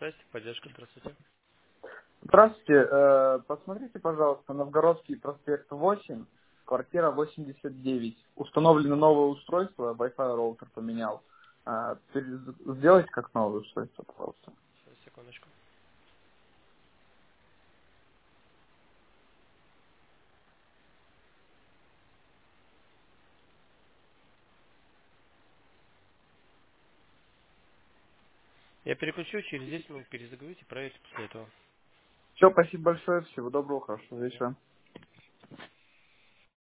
связь, поддержка, здравствуйте. Здравствуйте. Посмотрите, пожалуйста, Новгородский проспект 8, квартира 89. Установлено новое устройство, Wi-Fi роутер поменял. Сделайте как новое устройство, пожалуйста. Сейчас, секундочку. Я переключу, через 10 минут перезагрузите, проверьте после этого. Все, спасибо большое, всего доброго, хорошего До свидания. вечера.